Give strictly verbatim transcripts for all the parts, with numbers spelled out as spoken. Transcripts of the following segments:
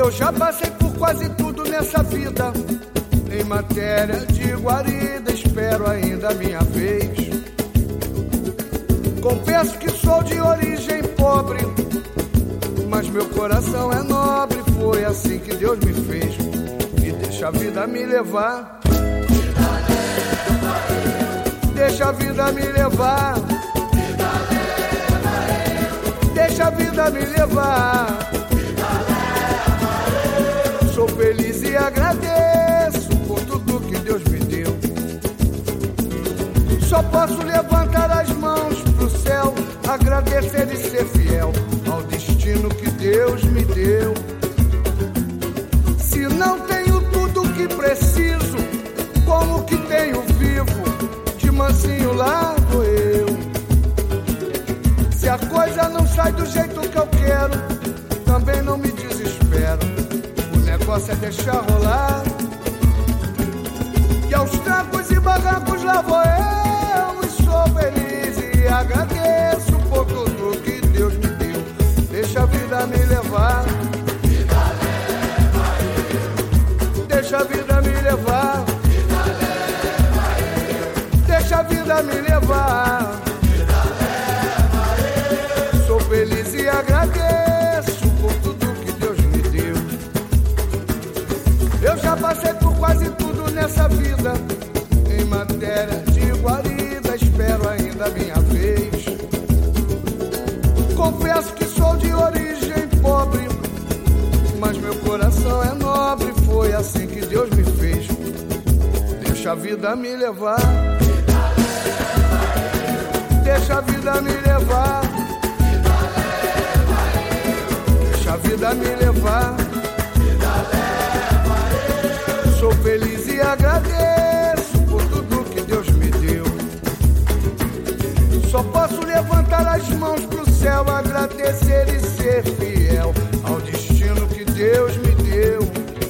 Eu já passei por quase tudo nessa vida. Em matéria de guarida, espero ainda a minha vez. Confesso que sou de origem pobre, mas meu coração é nobre. Foi assim que Deus me fez. E deixa a vida me levar. Deixa a vida me levar. Deixa a vida me levar. Sou feliz e agradeço por tudo que Deus me deu. Só posso levantar as mãos pro céu, agradecer e ser fiel ao destino que Deus me deu. Se não tenho tudo o que preciso, como que tenho vivo, de mansinho lá vou eu. Se a coisa não sai do jeito que eu quero, também não me desespero. O negócio é deixar rolar. E aos trancos e barrancos lá vou eu, e sou feliz e agradeço por tudo que Deus me deu. Deixa a vida me levar. Deixa a vida me levar. Deixa a vida me levar. Sou feliz e agradeço por tudo que Deus me deu. Eu já passei por quase tudo nessa vida. Em matéria de guarida, espero ainda a minha vez. Confesso que sou de origem pobre, mas meu coração é nobre. Foi assim que Deus me fez. Deixa a vida me levar. Deixa a vida me levar. Deixa a vida me levar. Sou feliz e agradeço por tudo que Deus me deu. Só posso levantar as mãos pro céu, agradecer e ser fiel ao destino que Deus me deu.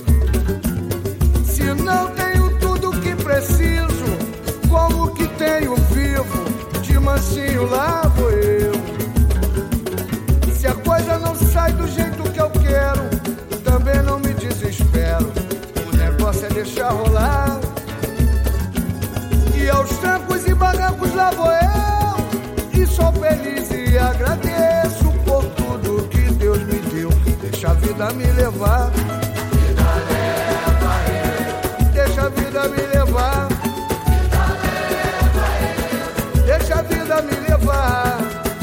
Se não tenho tudo o que preciso, como que tenho vivo, de mansinho lá vou eu. Se a coisa não sai do jeito que eu quero, também não me desespero. O negócio é deixar rolar. E aos trancos e barrancos lá vou eu, e sou feliz e agradeço por tudo que Deus me deu. Deixa a vida me levar. Deixa a vida me levar. Deixa a vida me levar.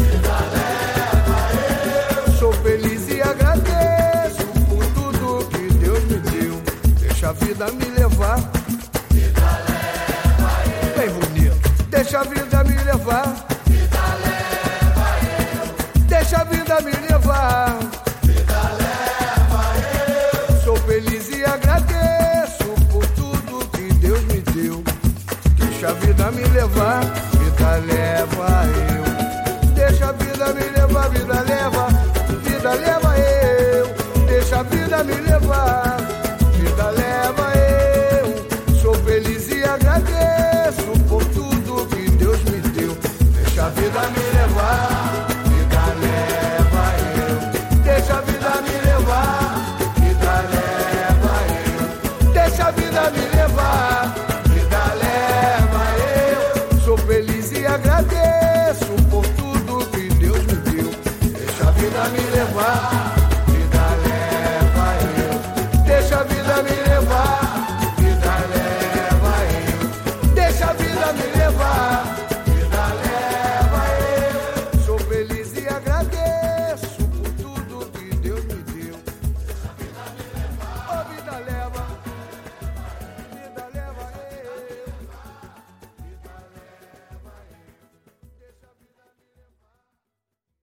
Sou feliz e agradeço por tudo que Deus me deu. Deixa a vida me levar. Bem bonito. Deixa a vida me levar. Deixa a vida me levar. Sou feliz e agradeço por tudo que Deus me deu. Deixa a vida me levar. Vida leva.